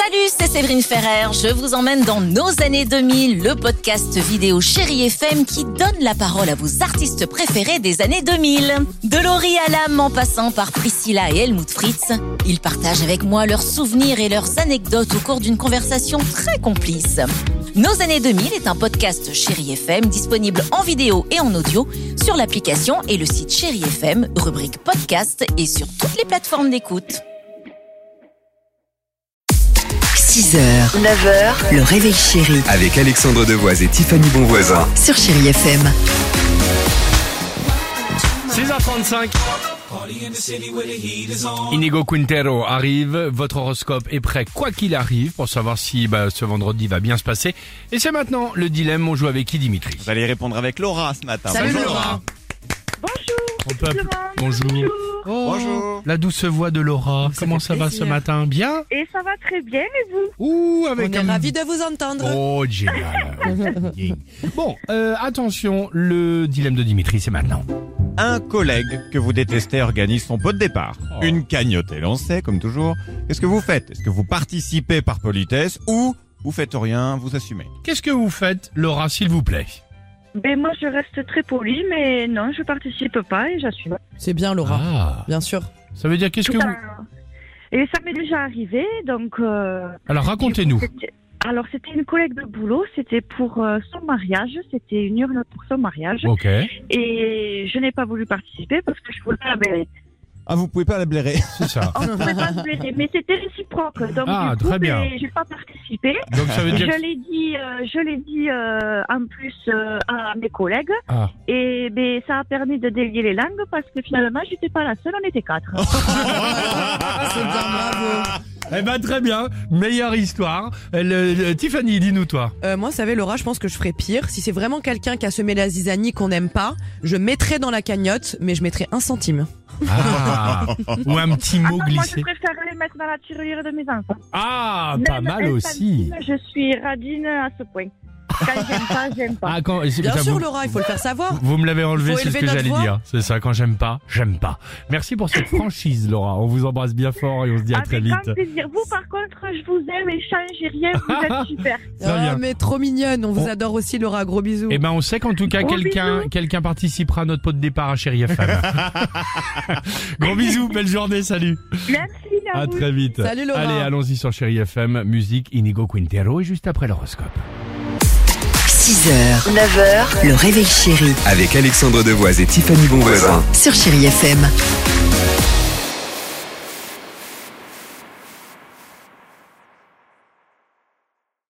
Salut, c'est Séverine Ferrer. Je vous emmène dans nos années 2000, le podcast vidéo Chérie FM qui donne la parole à vos artistes préférés des années 2000. De Laurie Hallam en passant par Priscilla et Helmut Fritz, ils partagent avec moi leurs souvenirs et leurs anecdotes au cours d'une conversation très complice. Nos années 2000 est un podcast Chérie FM disponible en vidéo et en audio sur l'application et le site Chérie FM, rubrique podcast et sur toutes les plateformes d'écoute. 6h, 9h, le réveil chéri Avec Alexandre Devoise et Tiffany Bonvoisin. sur Chérie FM. 6h35. Inigo Quintero arrive, votre horoscope est prêt quoi qu'il arrive pour savoir si ce vendredi va bien se passer. Et c'est maintenant le dilemme, on joue avec qui, Dimitri? Vous allez répondre avec Laura ce matin. Salut Bonjour. Laura. Bonjour. Oh, Bonjour. La douce voix de Laura, comment ça va ce matin? Bien? Et ça va très bien, et vous? Ouh, avec On est ravis de vous entendre. Oh, génial. Bon, attention, le dilemme de Dimitri, c'est maintenant. Un collègue que vous détestez organise son pot de départ. Oh. Une cagnotte est lancée, comme toujours. Qu'est-ce que vous faites? Est-ce que vous participez par politesse ou vous faites rien, vous assumez? Qu'est-ce que vous faites, Laura, s'il vous plaît? Ben moi je reste très polie, mais non, je participe pas et j'assume. C'est bien, Laura. Ah, Bien sûr. ça veut dire qu'est-ce que vous... Et ça m'est déjà arrivé, donc... Alors, racontez-nous. Alors c'était une collègue de boulot, c'était pour son mariage, c'était une urne pour son mariage. Ok. Et je n'ai pas voulu participer parce que je pouvais pas la blairer. Ah, vous pouvez pas la blairer. C'est ça. On ne pouvait pas se blairer, mais c'était réciproque. Donc Ah, du coup, très bien. j'ai pas participé. Donc ça veut dire que... Je l'ai dit en plus à mes collègues. Ah. Et ben, ça a permis de délier les langues parce que finalement, j'étais pas la seule, on était 4. C'est bien, bravo. Eh ben très bien, meilleure histoire. Tiffany, dis-nous toi. Moi, vous savez, Laura, je pense que je ferais pire. Si c'est vraiment quelqu'un qui a semé la zizanie qu'on n'aime pas, je mettrais dans la cagnotte, mais je mettrais 1 centime. Ah, ou un petit mot Moi, glissé. je préfère les mettre dans la tirelire de mes enfants. Ah, pas Même mal un aussi. centime, je suis radine à ce point. Quand j'aime pas, j'aime pas. Ah, quand, Bien ça, sûr, vous, Laura, il faut le faire savoir. vous me l'avez enlevé, Faut c'est ce élever que notre j'allais voix. dire. C'est ça, quand j'aime pas, j'aime pas. Merci pour cette franchise, Laura. On vous embrasse bien fort et on se dit à très Avec vite. grand plaisir. Vous, par contre, je vous aime et changez rien, vous êtes super. Très bien. Mais trop mignonne. On vous adore aussi, Laura. Gros bisous. Eh ben, on sait qu'en tout cas, Gros quelqu'un participera à notre pot de départ à Chérie FM. Gros bisous, belle journée, salut. Merci à À vous. très vite. Salut, Laura. Allez, allons-y sur Chérie FM, musique Inigo Quintero et juste après l'horoscope. 6h, 9h, le réveil chéri Avec Alexandre Devoise et Tiffany Bonvoisin. sur Chérie FM.